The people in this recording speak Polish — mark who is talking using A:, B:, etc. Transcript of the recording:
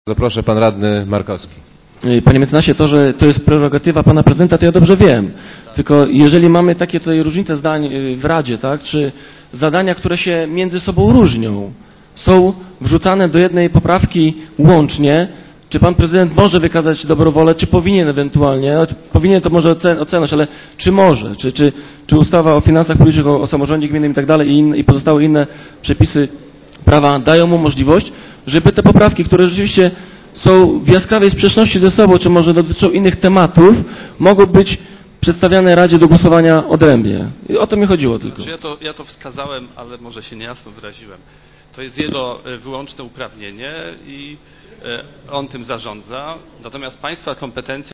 A: Zaproszę pan radny Markowski.
B: Panie mecenasie, to, że to jest prerogatywa pana prezydenta, to ja dobrze wiem. Tylko jeżeli mamy takie tutaj różnice zdań w Radzie, tak, czy zadania, które się między sobą różnią, są wrzucane do jednej poprawki łącznie, czy pan prezydent może wykazać dobrą wolę, czy powinien ewentualnie, powinien to może oceniać, ale czy może, czy ustawa o finansach publicznych, o samorządzie gminnym i tak dalej i pozostałe inne przepisy prawa dają mu możliwość, żeby te poprawki, które rzeczywiście są w jaskrawej sprzeczności ze sobą, czy może dotyczą innych tematów, mogą być przedstawiane Radzie do głosowania odrębnie. I o to mi chodziło tylko.
C: Znaczy ja to wskazałem, ale może się niejasno wyraziłem. To jest jego wyłączne uprawnienie i on tym zarządza, natomiast państwa kompetencja